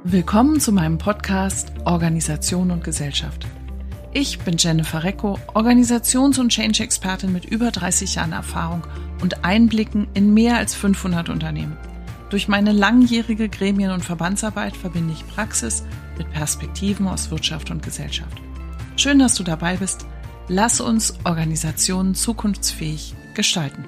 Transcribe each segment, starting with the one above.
Willkommen zu meinem Podcast Organisation und Gesellschaft. Ich bin Jennifer Recko, Organisations- und Change-Expertin mit über 30 Jahren Erfahrung und Einblicken in mehr als 500 Unternehmen. Durch meine langjährige Gremien- und Verbandsarbeit verbinde ich Praxis mit Perspektiven aus Wirtschaft und Gesellschaft. Schön, dass du dabei bist. Lass uns Organisationen zukunftsfähig gestalten.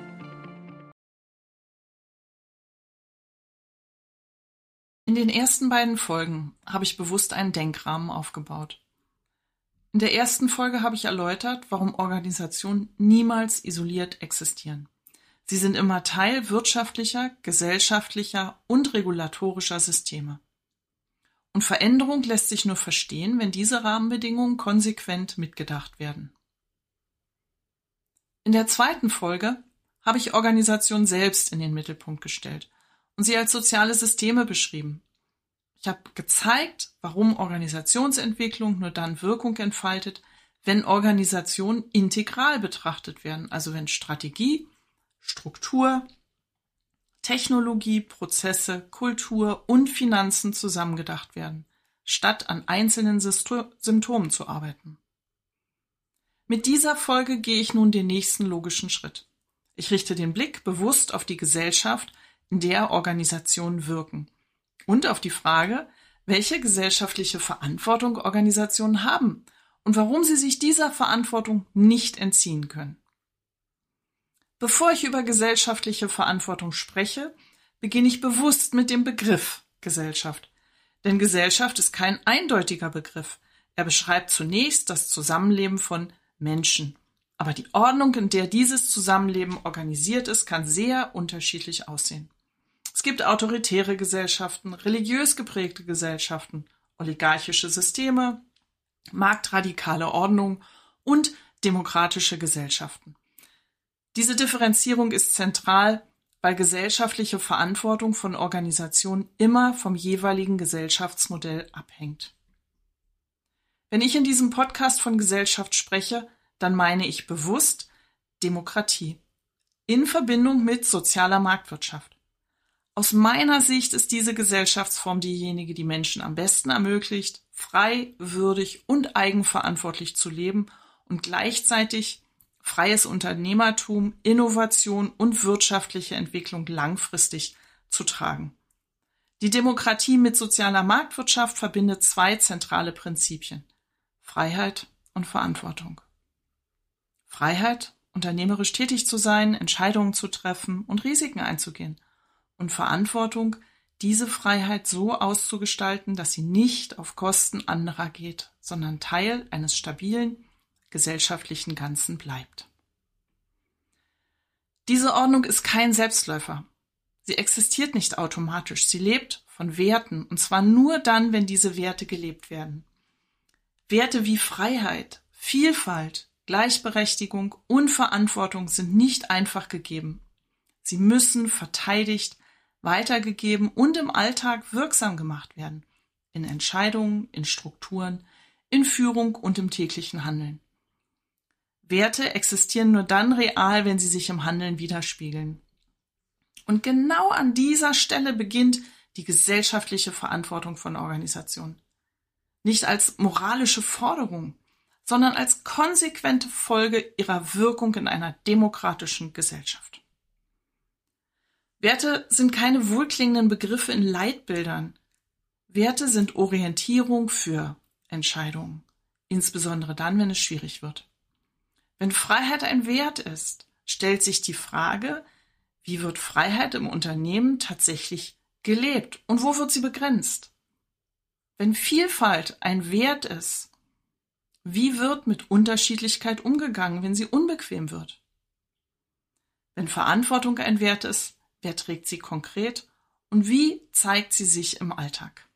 In den ersten beiden Folgen habe ich bewusst einen Denkrahmen aufgebaut. In der ersten Folge habe ich erläutert, warum Organisationen niemals isoliert existieren. Sie sind immer Teil wirtschaftlicher, gesellschaftlicher und regulatorischer Systeme. Und Veränderung lässt sich nur verstehen, wenn diese Rahmenbedingungen konsequent mitgedacht werden. In der zweiten Folge habe ich Organisationen selbst in den Mittelpunkt gestellt und sie als soziale Systeme beschrieben. Ich habe gezeigt, warum Organisationsentwicklung nur dann Wirkung entfaltet, wenn Organisationen integral betrachtet werden, also wenn Strategie, Struktur, Technologie, Prozesse, Kultur und Finanzen zusammengedacht werden, statt an einzelnen Symptomen zu arbeiten. Mit dieser Folge gehe ich nun den nächsten logischen Schritt. Ich richte den Blick bewusst auf die Gesellschaft, in der Organisationen wirken, und auf die Frage, welche gesellschaftliche Verantwortung Organisationen haben und warum sie sich dieser Verantwortung nicht entziehen können. Bevor ich über gesellschaftliche Verantwortung spreche, beginne ich bewusst mit dem Begriff Gesellschaft. Denn Gesellschaft ist kein eindeutiger Begriff. Er beschreibt zunächst das Zusammenleben von Menschen. Aber die Ordnung, in der dieses Zusammenleben organisiert ist, kann sehr unterschiedlich aussehen. Es gibt autoritäre Gesellschaften, religiös geprägte Gesellschaften, oligarchische Systeme, marktradikale Ordnung und demokratische Gesellschaften. Diese Differenzierung ist zentral, weil gesellschaftliche Verantwortung von Organisationen immer vom jeweiligen Gesellschaftsmodell abhängt. Wenn ich in diesem Podcast von Gesellschaft spreche, dann meine ich bewusst Demokratie in Verbindung mit sozialer Marktwirtschaft. Aus meiner Sicht ist diese Gesellschaftsform diejenige, die Menschen am besten ermöglicht, frei, würdig und eigenverantwortlich zu leben und gleichzeitig freies Unternehmertum, Innovation und wirtschaftliche Entwicklung langfristig zu tragen. Die Demokratie mit sozialer Marktwirtschaft verbindet zwei zentrale Prinzipien: Freiheit und Verantwortung. Freiheit, unternehmerisch tätig zu sein, Entscheidungen zu treffen und Risiken einzugehen. Und Verantwortung, diese Freiheit so auszugestalten, dass sie nicht auf Kosten anderer geht, sondern Teil eines stabilen gesellschaftlichen Ganzen bleibt. Diese Ordnung ist kein Selbstläufer. Sie existiert nicht automatisch. Sie lebt von Werten, und zwar nur dann, wenn diese Werte gelebt werden. Werte wie Freiheit, Vielfalt, Gleichberechtigung und Verantwortung sind nicht einfach gegeben. Sie müssen verteidigt, weitergegeben und im Alltag wirksam gemacht werden. In Entscheidungen, in Strukturen, in Führung und im täglichen Handeln. Werte existieren nur dann real, wenn sie sich im Handeln widerspiegeln. Und genau an dieser Stelle beginnt die gesellschaftliche Verantwortung von Organisationen. Nicht als moralische Forderung, sondern als konsequente Folge ihrer Wirkung in einer demokratischen Gesellschaft. Werte sind keine wohlklingenden Begriffe in Leitbildern. Werte sind Orientierung für Entscheidungen, insbesondere dann, wenn es schwierig wird. Wenn Freiheit ein Wert ist, stellt sich die Frage, wie wird Freiheit im Unternehmen tatsächlich gelebt und wo wird sie begrenzt? Wenn Vielfalt ein Wert ist, wie wird mit Unterschiedlichkeit umgegangen, wenn sie unbequem wird? Wenn Verantwortung ein Wert ist, wer trägt sie konkret und wie zeigt sie sich im Alltag?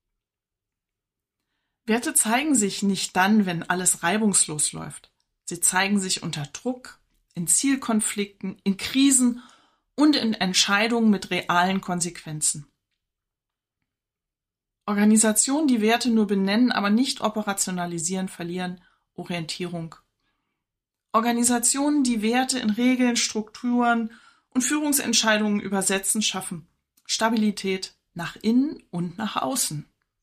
Werte zeigen sich nicht dann, wenn alles reibungslos läuft. Sie zeigen sich unter Druck, in Zielkonflikten, in Krisen und in Entscheidungen mit realen Konsequenzen. Organisationen, die Werte nur benennen, aber nicht operationalisieren, verlieren Orientierung. Organisationen, die Werte in Regeln, Strukturen und Führungsentscheidungen übersetzen, schaffen Stabilität nach innen und nach außen.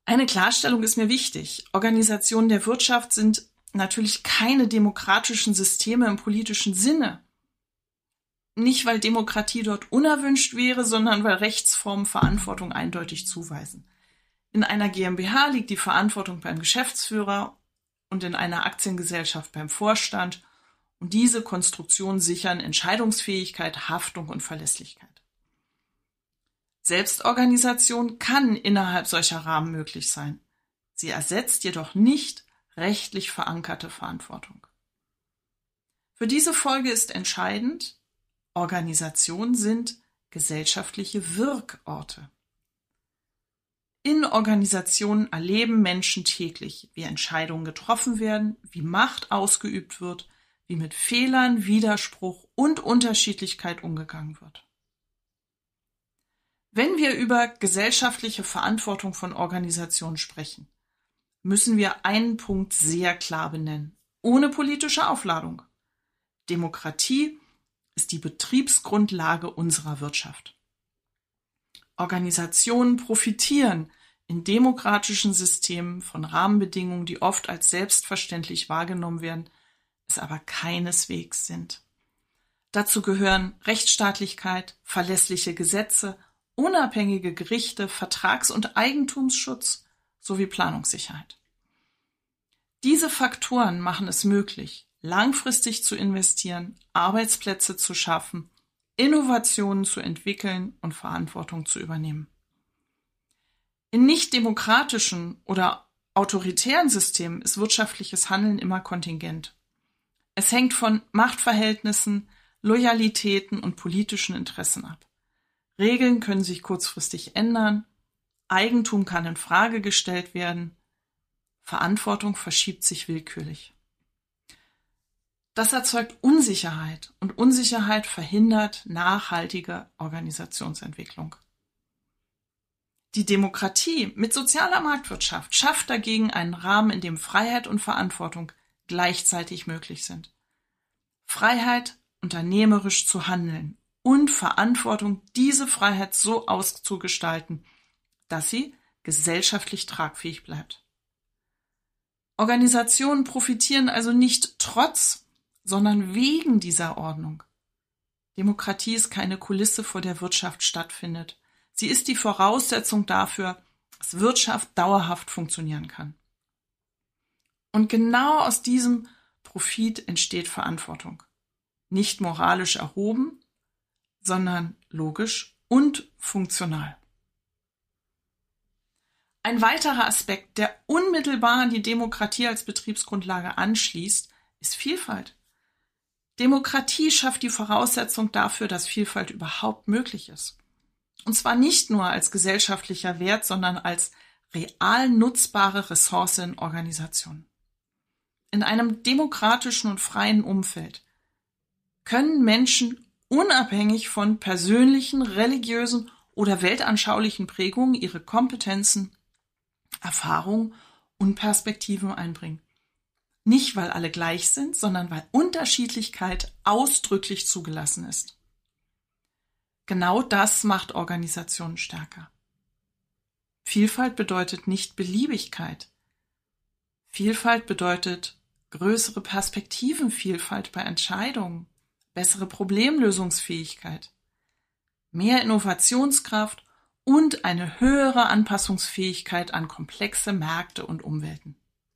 Eine Klarstellung ist mir wichtig. Organisationen der Wirtschaft sind natürlich keine demokratischen Systeme im politischen Sinne. Nicht, weil Demokratie dort unerwünscht wäre, sondern weil Rechtsformen Verantwortung eindeutig zuweisen. In einer GmbH liegt die Verantwortung beim Geschäftsführer und in einer Aktiengesellschaft beim Vorstand. Und diese Konstruktionen sichern Entscheidungsfähigkeit, Haftung und Verlässlichkeit. Selbstorganisation kann innerhalb solcher Rahmen möglich sein. Sie ersetzt jedoch nicht rechtlich verankerte Verantwortung. Für diese Folge ist entscheidend, Organisationen sind gesellschaftliche Wirkorte. In Organisationen erleben Menschen täglich, wie Entscheidungen getroffen werden, wie Macht ausgeübt wird, wie mit Fehlern, Widerspruch und Unterschiedlichkeit umgegangen wird. Wenn wir über gesellschaftliche Verantwortung von Organisationen sprechen, müssen wir einen Punkt sehr klar benennen, ohne politische Aufladung. Demokratie ist die Betriebsgrundlage unserer Wirtschaft. Organisationen profitieren in demokratischen Systemen von Rahmenbedingungen, die oft als selbstverständlich wahrgenommen werden, es aber keineswegs sind. Dazu gehören Rechtsstaatlichkeit, verlässliche Gesetze, unabhängige Gerichte, Vertrags- und Eigentumsschutz sowie Planungssicherheit. Diese Faktoren machen es möglich, langfristig zu investieren, Arbeitsplätze zu schaffen, Innovationen zu entwickeln und Verantwortung zu übernehmen. In nicht demokratischen oder autoritären Systemen ist wirtschaftliches Handeln immer kontingent. Es hängt von Machtverhältnissen, Loyalitäten und politischen Interessen ab. Regeln können sich kurzfristig ändern, Eigentum kann in Frage gestellt werden, Verantwortung verschiebt sich willkürlich. Das erzeugt Unsicherheit und Unsicherheit verhindert nachhaltige Organisationsentwicklung. Die Demokratie mit sozialer Marktwirtschaft schafft dagegen einen Rahmen, in dem Freiheit und Verantwortung gleichzeitig möglich sind. Freiheit, unternehmerisch zu handeln und Verantwortung, diese Freiheit so auszugestalten, dass sie gesellschaftlich tragfähig bleibt. Organisationen profitieren also nicht trotz, sondern wegen dieser Ordnung. Demokratie ist keine Kulisse, vor der Wirtschaft stattfindet. Sie ist die Voraussetzung dafür, dass Wirtschaft dauerhaft funktionieren kann. Und genau aus diesem Profit entsteht Verantwortung. Nicht moralisch erhoben, sondern logisch und funktional. Ein weiterer Aspekt, der unmittelbar an die Demokratie als Betriebsgrundlage anschließt, ist Vielfalt. Demokratie schafft die Voraussetzung dafür, dass Vielfalt überhaupt möglich ist. Und zwar nicht nur als gesellschaftlicher Wert, sondern als real nutzbare Ressource in Organisationen. In einem demokratischen und freien Umfeld können Menschen unabhängig von persönlichen, religiösen oder weltanschaulichen Prägungen ihre Kompetenzen, Erfahrungen und Perspektiven einbringen. Nicht, weil alle gleich sind, sondern weil Unterschiedlichkeit ausdrücklich zugelassen ist. Genau das macht Organisationen stärker. Vielfalt bedeutet nicht Beliebigkeit. Vielfalt bedeutet größere Perspektivenvielfalt bei Entscheidungen, bessere Problemlösungsfähigkeit, mehr Innovationskraft und eine höhere Anpassungsfähigkeit an komplexe Märkte und Umwelten.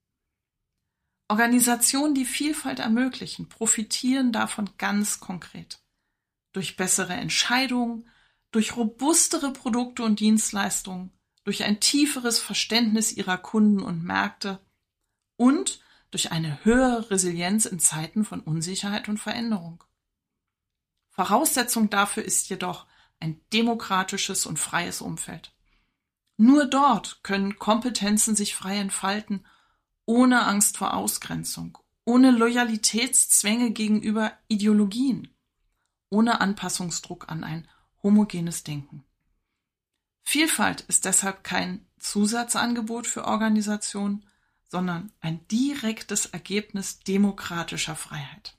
Organisationen, die Vielfalt ermöglichen, profitieren davon ganz konkret. Durch bessere Entscheidungen, durch robustere Produkte und Dienstleistungen, durch ein tieferes Verständnis ihrer Kunden und Märkte und durch eine höhere Resilienz in Zeiten von Unsicherheit und Veränderung. Voraussetzung dafür ist jedoch ein demokratisches und freies Umfeld. Nur dort können Kompetenzen sich frei entfalten, ohne Angst vor Ausgrenzung, ohne Loyalitätszwänge gegenüber Ideologien, ohne Anpassungsdruck an ein homogenes Denken. Vielfalt ist deshalb kein Zusatzangebot für Organisationen, sondern ein direktes Ergebnis demokratischer Freiheit.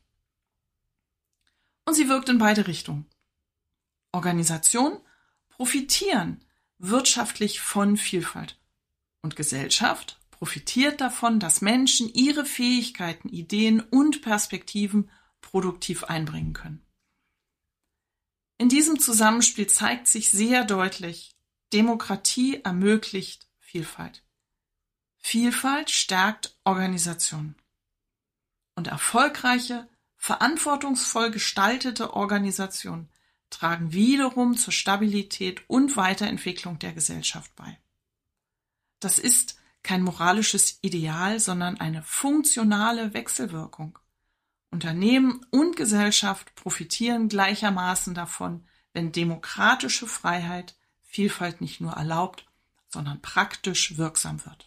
Und sie wirkt in beide Richtungen. Organisationen profitieren wirtschaftlich von Vielfalt Und Gesellschaft profitiert davon, dass Menschen ihre Fähigkeiten, Ideen und Perspektiven produktiv einbringen können. In diesem Zusammenspiel zeigt sich sehr deutlich, Demokratie ermöglicht Vielfalt. Vielfalt stärkt Organisation. Und erfolgreiche, verantwortungsvoll gestaltete Organisationen tragen wiederum zur Stabilität und Weiterentwicklung der Gesellschaft bei. Das ist kein moralisches Ideal, sondern eine funktionale Wechselwirkung. Unternehmen und Gesellschaft profitieren gleichermaßen davon, wenn demokratische Freiheit Vielfalt nicht nur erlaubt, sondern praktisch wirksam wird.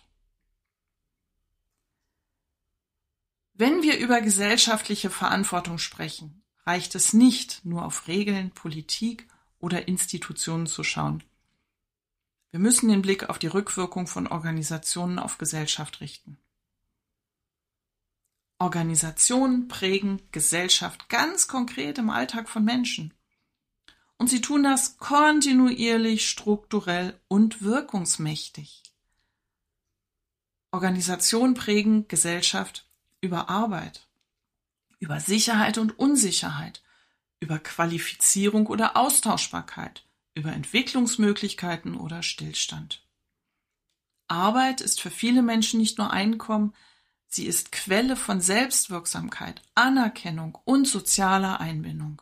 Wenn wir über gesellschaftliche Verantwortung sprechen, reicht es nicht, nur auf Regeln, Politik oder Institutionen zu schauen. Wir müssen den Blick auf die Rückwirkung von Organisationen auf Gesellschaft richten. Organisationen prägen Gesellschaft ganz konkret im Alltag von Menschen. Und sie tun das kontinuierlich, strukturell und wirkungsmächtig. Organisationen prägen Gesellschaft über Arbeit, über Sicherheit und Unsicherheit, über Qualifizierung oder Austauschbarkeit, über Entwicklungsmöglichkeiten oder Stillstand. Arbeit ist für viele Menschen nicht nur Einkommen, sie ist Quelle von Selbstwirksamkeit, Anerkennung und sozialer Einbindung.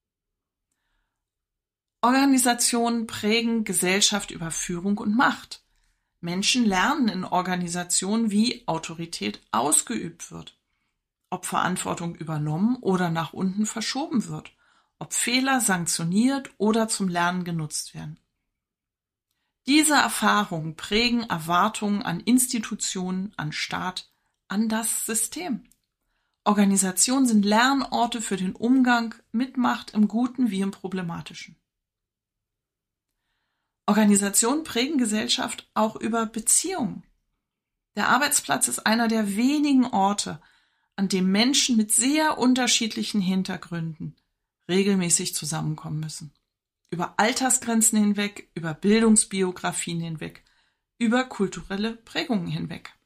Organisationen prägen Gesellschaft über Führung und Macht. Menschen lernen in Organisationen, wie Autorität ausgeübt wird, ob Verantwortung übernommen oder nach unten verschoben wird, ob Fehler sanktioniert oder zum Lernen genutzt werden. Diese Erfahrungen prägen Erwartungen an Institutionen, an Staat, an das System. Organisationen sind Lernorte für den Umgang mit Macht im Guten wie im Problematischen. Organisationen prägen Gesellschaft auch über Beziehungen. Der Arbeitsplatz ist einer der wenigen Orte, an dem Menschen mit sehr unterschiedlichen Hintergründen regelmäßig zusammenkommen müssen. Über Altersgrenzen hinweg, über Bildungsbiografien hinweg, über kulturelle Prägungen hinweg.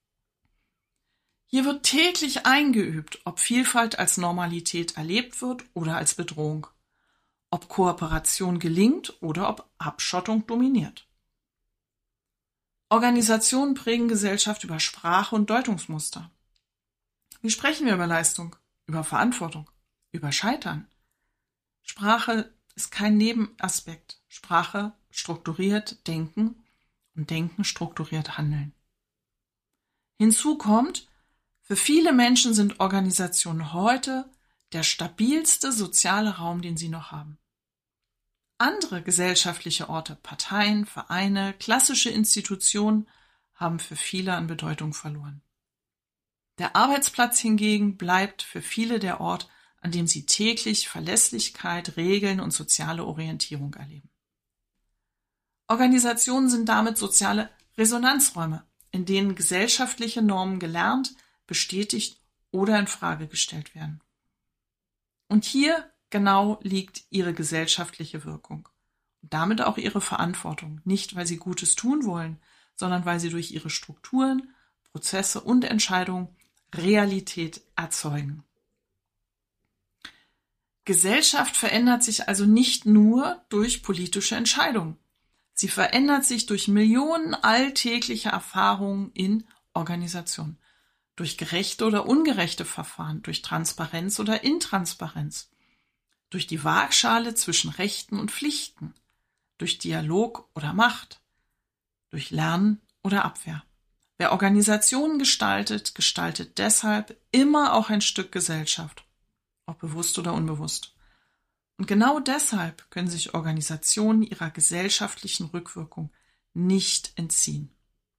Hier wird täglich eingeübt, ob Vielfalt als Normalität erlebt wird oder als Bedrohung, ob Kooperation gelingt oder ob Abschottung dominiert. Organisationen prägen Gesellschaft über Sprache und Deutungsmuster. Wie sprechen wir über Leistung, über Verantwortung, über Scheitern? Sprache ist kein Nebenaspekt. Sprache strukturiert Denken und Denken strukturiert Handeln. Hinzu kommt, für viele Menschen sind Organisationen heute der stabilste soziale Raum, den sie noch haben. Andere gesellschaftliche Orte, Parteien, Vereine, klassische Institutionen haben für viele an Bedeutung verloren. Der Arbeitsplatz hingegen bleibt für viele der Ort, an dem sie täglich Verlässlichkeit, Regeln und soziale Orientierung erleben. Organisationen sind damit soziale Resonanzräume, in denen gesellschaftliche Normen gelernt, bestätigt oder in Frage gestellt werden. Und hier genau liegt ihre gesellschaftliche Wirkung und damit auch ihre Verantwortung, nicht weil sie Gutes tun wollen, sondern weil sie durch ihre Strukturen, Prozesse und Entscheidungen Realität erzeugen. Gesellschaft verändert sich also nicht nur durch politische Entscheidungen. Sie verändert sich durch Millionen alltäglicher Erfahrungen in Organisationen, durch gerechte oder ungerechte Verfahren, durch Transparenz oder Intransparenz, durch die Waagschale zwischen Rechten und Pflichten, durch Dialog oder Macht, durch Lernen oder Abwehr. Wer Organisationen gestaltet, gestaltet deshalb immer auch ein Stück Gesellschaft, ob bewusst oder unbewusst. Und genau deshalb können sich Organisationen ihrer gesellschaftlichen Rückwirkung nicht entziehen.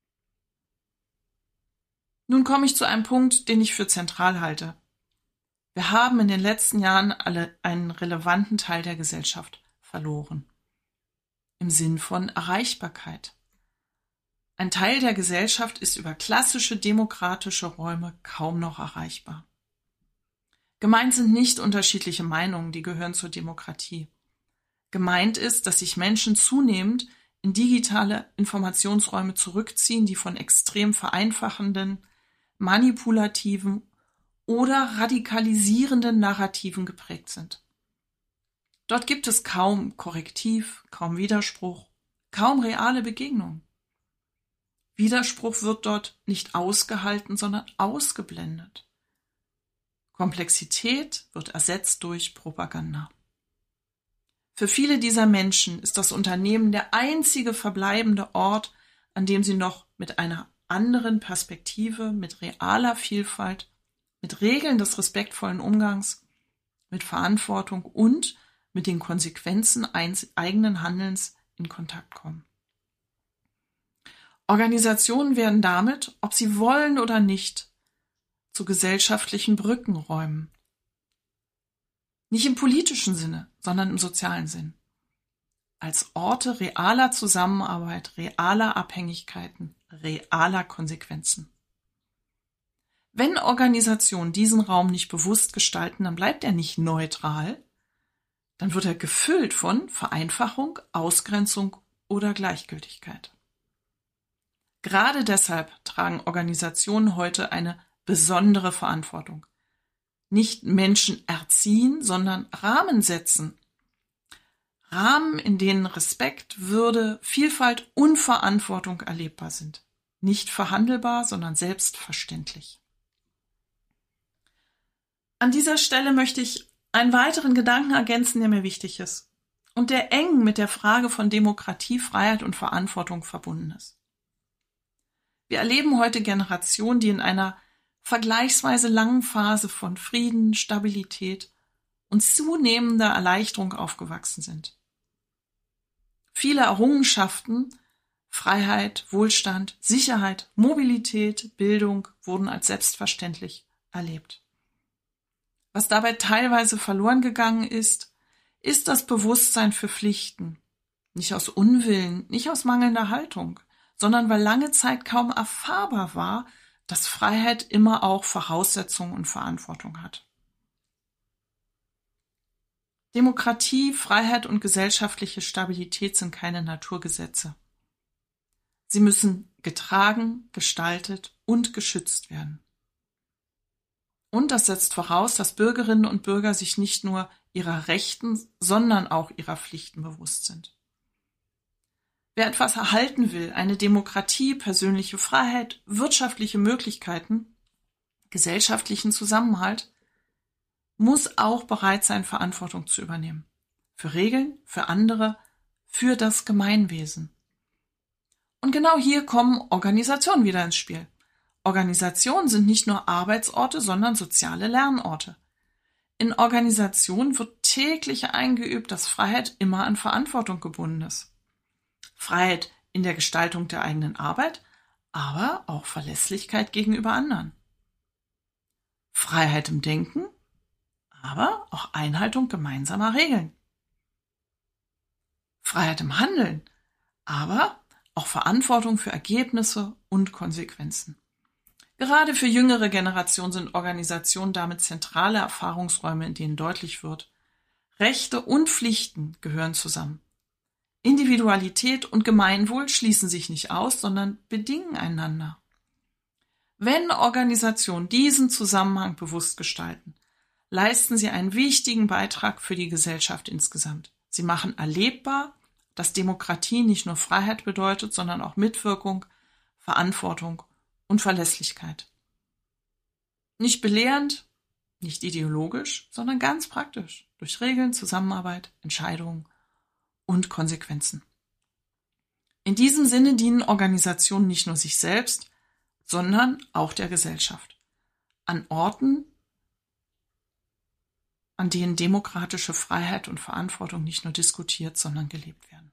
Nun komme ich zu einem Punkt, den ich für zentral halte. Wir haben in den letzten Jahren alle einen relevanten Teil der Gesellschaft verloren. Im Sinn von Erreichbarkeit. Ein Teil der Gesellschaft ist über klassische demokratische Räume kaum noch erreichbar. Gemeint sind nicht unterschiedliche Meinungen, die gehören zur Demokratie. Gemeint ist, dass sich Menschen zunehmend in digitale Informationsräume zurückziehen, die von extrem vereinfachenden, manipulativen oder radikalisierenden Narrativen geprägt sind. Dort gibt es kaum Korrektiv, kaum Widerspruch, kaum reale Begegnung. Widerspruch wird dort nicht ausgehalten, sondern ausgeblendet. Komplexität wird ersetzt durch Propaganda. Für viele dieser Menschen ist das Unternehmen der einzige verbleibende Ort, an dem sie noch mit einer anderen Perspektive, mit realer Vielfalt, mit Regeln des respektvollen Umgangs, mit Verantwortung und mit den Konsequenzen eigenen Handelns in Kontakt kommen. Organisationen werden damit, ob sie wollen oder nicht, zu gesellschaftlichen Brückenräumen. Nicht im politischen Sinne, sondern im sozialen Sinn. Als Orte realer Zusammenarbeit, realer Abhängigkeiten, realer Konsequenzen. Wenn Organisationen diesen Raum nicht bewusst gestalten, dann bleibt er nicht neutral, dann wird er gefüllt von Vereinfachung, Ausgrenzung oder Gleichgültigkeit. Gerade deshalb tragen Organisationen heute eine besondere Verantwortung. Nicht Menschen erziehen, sondern Rahmen setzen. Rahmen, in denen Respekt, Würde, Vielfalt und Verantwortung erlebbar sind. Nicht verhandelbar, sondern selbstverständlich. An dieser Stelle möchte ich einen weiteren Gedanken ergänzen, der mir wichtig ist und der eng mit der Frage von Demokratie, Freiheit und Verantwortung verbunden ist. Wir erleben heute Generationen, die in einer vergleichsweise langen Phase von Frieden, Stabilität und zunehmender Erleichterung aufgewachsen sind. Viele Errungenschaften, Freiheit, Wohlstand, Sicherheit, Mobilität, Bildung wurden als selbstverständlich erlebt. Was dabei teilweise verloren gegangen ist, ist das Bewusstsein für Pflichten. Nicht aus Unwillen, nicht aus mangelnder Haltung, sondern weil lange Zeit kaum erfahrbar war, dass Freiheit immer auch Voraussetzungen und Verantwortung hat. Demokratie, Freiheit und gesellschaftliche Stabilität sind keine Naturgesetze. Sie müssen getragen, gestaltet und geschützt werden. Und das setzt voraus, dass Bürgerinnen und Bürger sich nicht nur ihrer Rechten, sondern auch ihrer Pflichten bewusst sind. Wer etwas erhalten will, eine Demokratie, persönliche Freiheit, wirtschaftliche Möglichkeiten, gesellschaftlichen Zusammenhalt, muss auch bereit sein, Verantwortung zu übernehmen. Für Regeln, für andere, für das Gemeinwesen. Und genau hier kommen Organisationen wieder ins Spiel. Organisationen sind nicht nur Arbeitsorte, sondern soziale Lernorte. In Organisationen wird täglich eingeübt, dass Freiheit immer an Verantwortung gebunden ist. Freiheit in der Gestaltung der eigenen Arbeit, aber auch Verlässlichkeit gegenüber anderen. Freiheit im Denken, aber auch Einhaltung gemeinsamer Regeln. Freiheit im Handeln, aber auch Verantwortung für Ergebnisse und Konsequenzen. Gerade für jüngere Generationen sind Organisationen damit zentrale Erfahrungsräume, in denen deutlich wird, Rechte und Pflichten gehören zusammen. Individualität und Gemeinwohl schließen sich nicht aus, sondern bedingen einander. Wenn Organisationen diesen Zusammenhang bewusst gestalten, leisten sie einen wichtigen Beitrag für die Gesellschaft insgesamt. Sie machen erlebbar, dass Demokratie nicht nur Freiheit bedeutet, sondern auch Mitwirkung, Verantwortung und Verlässlichkeit. Nicht belehrend, nicht ideologisch, sondern ganz praktisch, durch Regeln, Zusammenarbeit, Entscheidungen und Konsequenzen. In diesem Sinne dienen Organisationen nicht nur sich selbst, sondern auch der Gesellschaft. An Orten, an denen demokratische Freiheit und Verantwortung nicht nur diskutiert, sondern gelebt werden.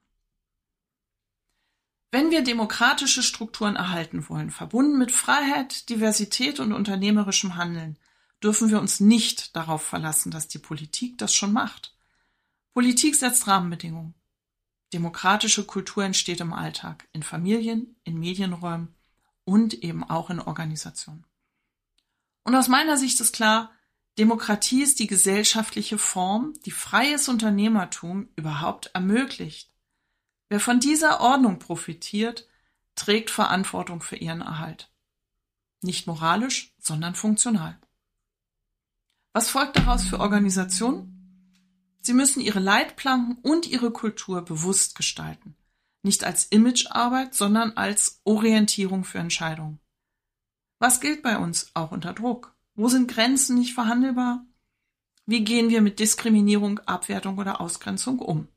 Wenn wir demokratische Strukturen erhalten wollen, verbunden mit Freiheit, Diversität und unternehmerischem Handeln, dürfen wir uns nicht darauf verlassen, dass die Politik das schon macht. Politik setzt Rahmenbedingungen. Demokratische Kultur entsteht im Alltag, in Familien, in Medienräumen und eben auch in Organisationen. Und aus meiner Sicht ist klar, Demokratie ist die gesellschaftliche Form, die freies Unternehmertum überhaupt ermöglicht. Wer von dieser Ordnung profitiert, trägt Verantwortung für ihren Erhalt. Nicht moralisch, sondern funktional. Was folgt daraus für Organisationen? Sie müssen ihre Leitplanken und ihre Kultur bewusst gestalten. Nicht als Imagearbeit, sondern als Orientierung für Entscheidungen. Was gilt bei uns auch unter Druck? Wo sind Grenzen nicht verhandelbar? Wie gehen wir mit Diskriminierung, Abwertung oder Ausgrenzung um?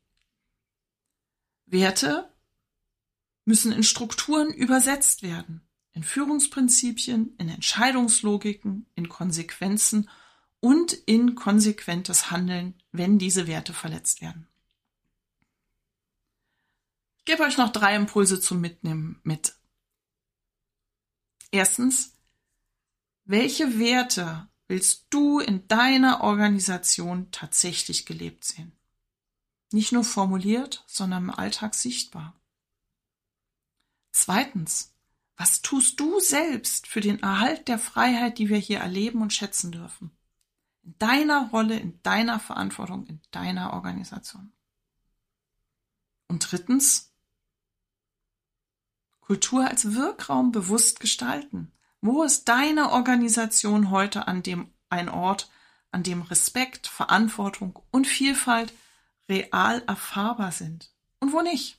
Werte müssen in Strukturen übersetzt werden, in Führungsprinzipien, in Entscheidungslogiken, in Konsequenzen und in konsequentes Handeln, wenn diese Werte verletzt werden. Ich gebe euch noch 3 Impulse zum Mitnehmen mit. Erstens, welche Werte willst du in deiner Organisation tatsächlich gelebt sehen? Nicht nur formuliert, sondern im Alltag sichtbar. Zweitens, was tust du selbst für den Erhalt der Freiheit, die wir hier erleben und schätzen dürfen? In deiner Rolle, in deiner Verantwortung, in deiner Organisation. Und drittens, Kultur als Wirkraum bewusst gestalten. Wo ist deine Organisation heute ein Ort, an dem Respekt, Verantwortung und Vielfalt real erfahrbar sind? Und wo nicht?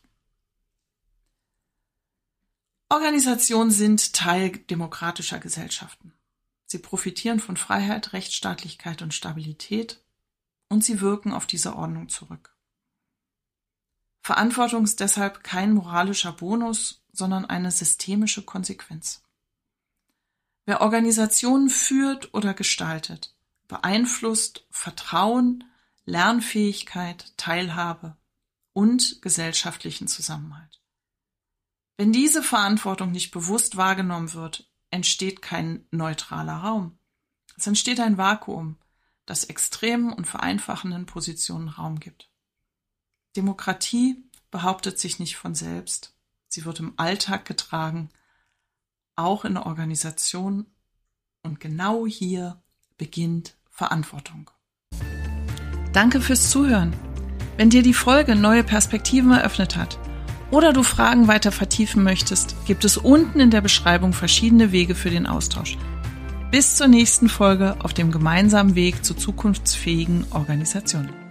Organisationen sind Teil demokratischer Gesellschaften. Sie profitieren von Freiheit, Rechtsstaatlichkeit und Stabilität und sie wirken auf diese Ordnung zurück. Verantwortung ist deshalb kein moralischer Bonus, sondern eine systemische Konsequenz. Wer Organisationen führt oder gestaltet, beeinflusst Vertrauen, Lernfähigkeit, Teilhabe und gesellschaftlichen Zusammenhalt. Wenn diese Verantwortung nicht bewusst wahrgenommen wird, entsteht kein neutraler Raum. Es entsteht ein Vakuum, das extremen und vereinfachenden Positionen Raum gibt. Demokratie behauptet sich nicht von selbst. Sie wird im Alltag getragen, auch in der Organisation. Und genau hier beginnt Verantwortung. Danke fürs Zuhören. Wenn dir die Folge neue Perspektiven eröffnet hat oder du Fragen weiter vertiefen möchtest, gibt es unten in der Beschreibung verschiedene Wege für den Austausch. Bis zur nächsten Folge auf dem gemeinsamen Weg zu zukunftsfähigen Organisationen.